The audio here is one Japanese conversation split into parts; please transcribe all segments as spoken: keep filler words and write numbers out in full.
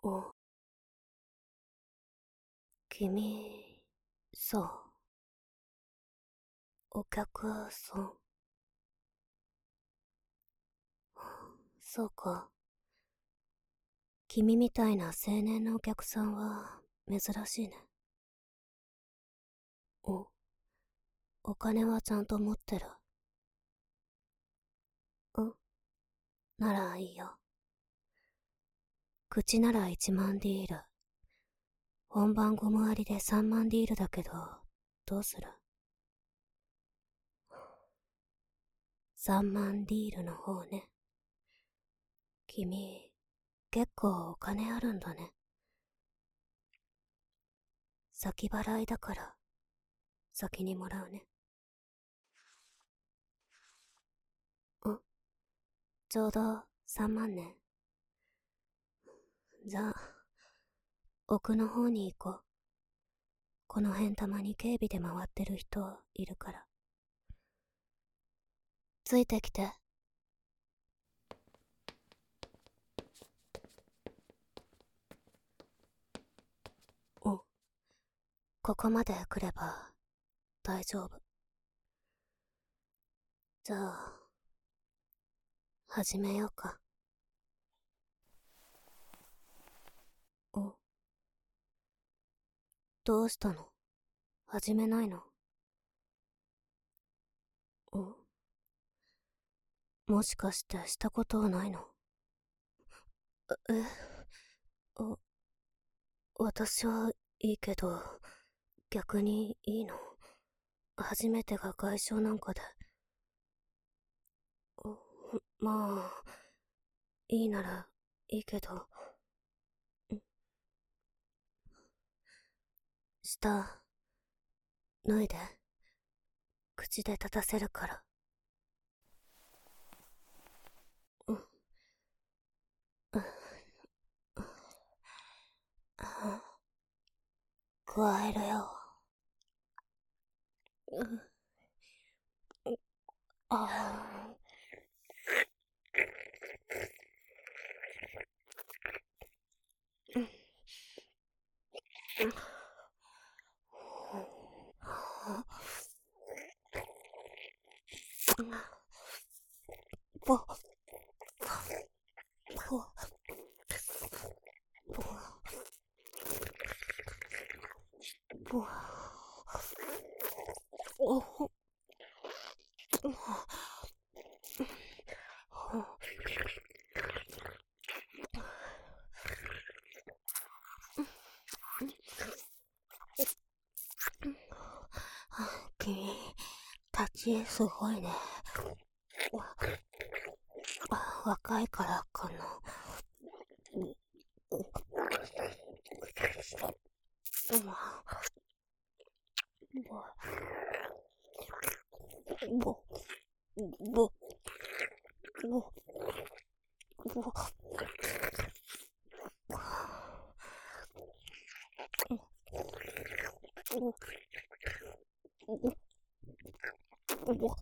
お、君、さ、お客さん。そうか。君みたいな青年のお客さんは珍しいね。お、お金はちゃんと持ってる。んならいいよ。口ならいちまんディール。本番ゴム割りでさんまんディールだけど、どうする？ さん 万ディールの方ね。君、結構お金あるんだね。先払いだから、先にもらうね。んちょうどさんまんね。じゃあ、奥の方に行こう。この辺たまに警備で回ってる人いるから。ついてきて。お、ここまで来れば大丈夫。じゃあ、始めようか。お、どうしたの？始めないの？お、もしかしてしたことはないの？え、あ、私はいいけど、逆にいいの？初めてが外傷なんかで。お、まあ、いいならいいけど。下、脱いで。口で立たせるから。うん。うん。加えるよ。うん。ああ。うん。ぽ、ぽ、ぽ、ぽ、お、ほ、君、立ちすごいね。あ、若いからかな。ぼ、ぼ、ぼ、ぼ、ぼ、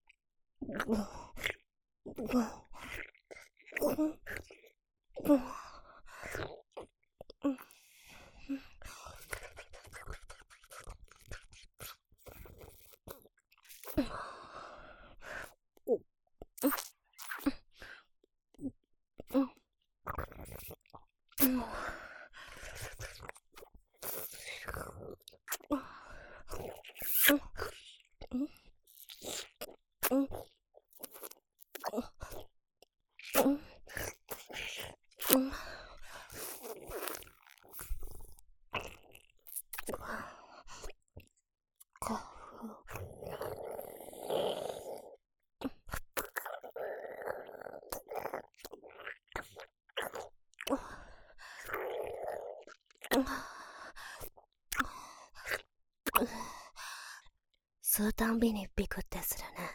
吸うたんびにビクってするね。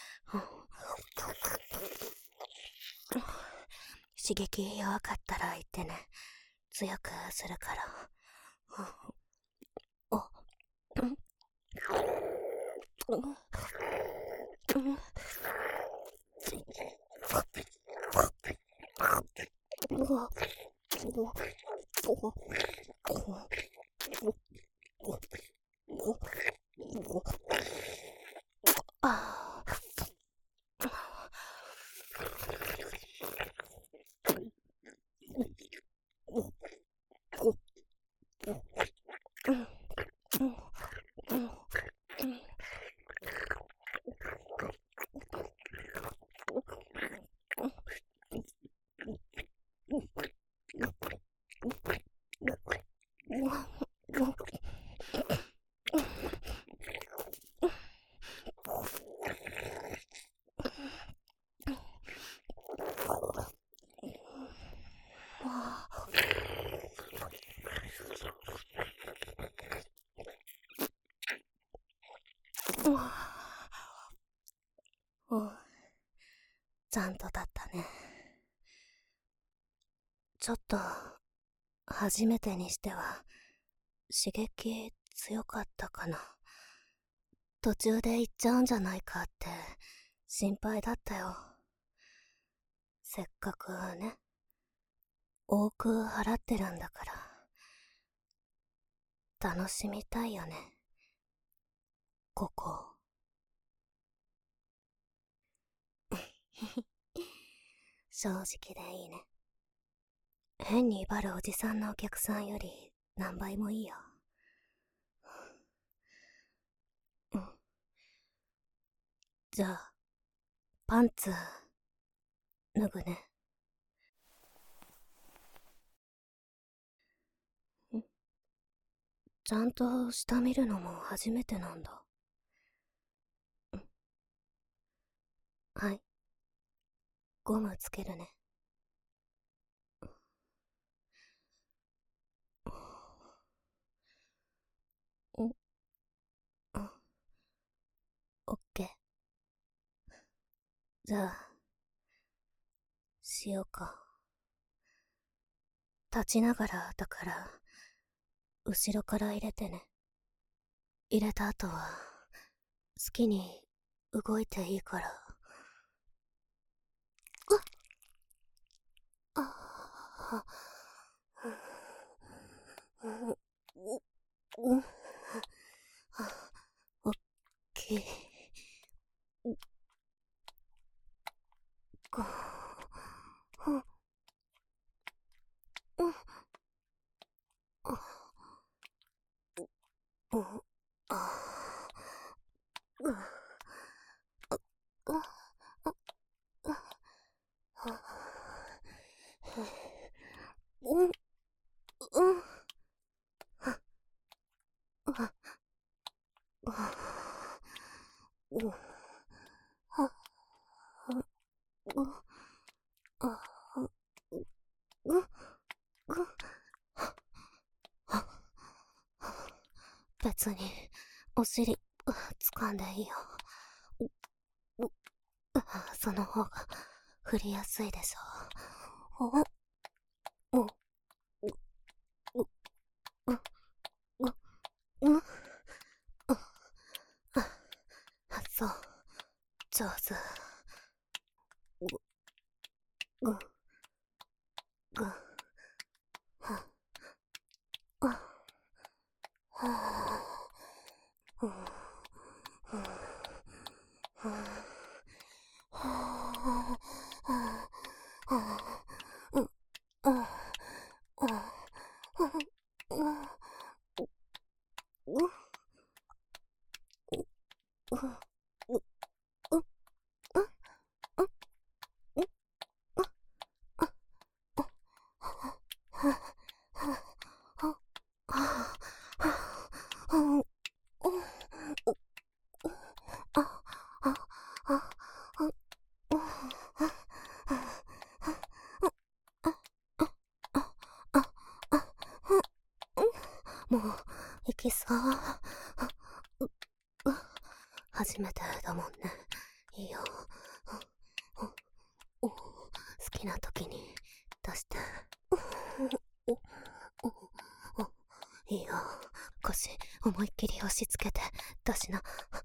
刺激弱かったら言ってね。強くするから。お、うん、うん、うん、うわ、うわ、 ちゃんとだったね。ちょっと初めてにしては刺激強かったかな。途中で行っちゃうんじゃないかって心配だったよ。せっかくね、多く払ってるんだから楽しみたいよね、ここ。正直でいいね。変に威張るおじさんのお客さんより何倍もいいよ。うん。じゃあパンツ脱ぐね。んちゃんと下見るのも初めてなんだ。んはい、ゴムつけるね。んんオッケー。じゃあしようか。立ちながらだから後ろから入れてね。入れた後は好きに動いていいから。うっああうん、オッケー。こう、うん、うん、うん、あ、うん、うん、うん、うん、うん、別にお尻掴んでいいよ。その方が振りやすいでしょ。お、お、お、お、お、お、そう、上手。ぐ、ぐ、ぐ、は、あ、はあ、うん、うん、うん、はあ、うん、うん、うん、うん、うん、うん、もう行きそう。初めてだもんね。いいよ。好きな時に出して。いいよ。腰思いっきり押し付けて出しな。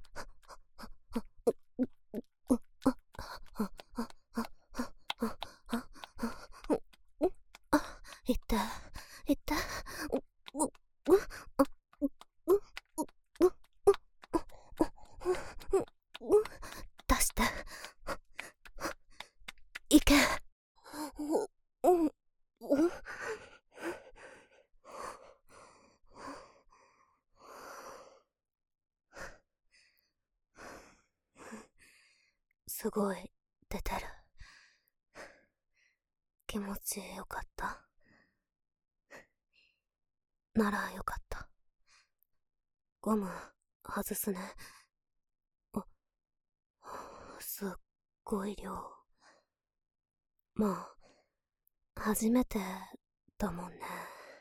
いっていって。出していけ。すごい出てる。気持ちよかった。ならよかった。ゴム外すね。あ、すっごい量。まあ初めてだもんね。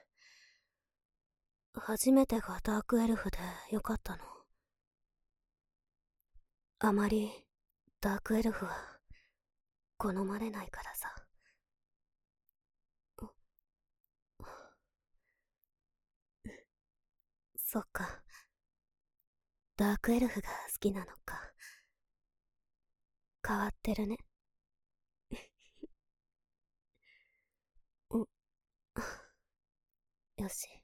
初めてがダークエルフでよかったの。あまりダークエルフは好まれないからさ。そっか。ダークエルフが好きなのか。変わってるね。んよし。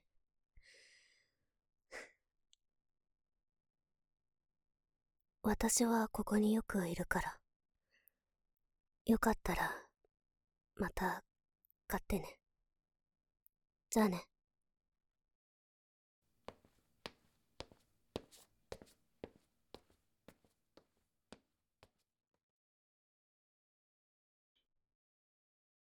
私はここによくいるから。よかったら、また、買ってね。じゃあね。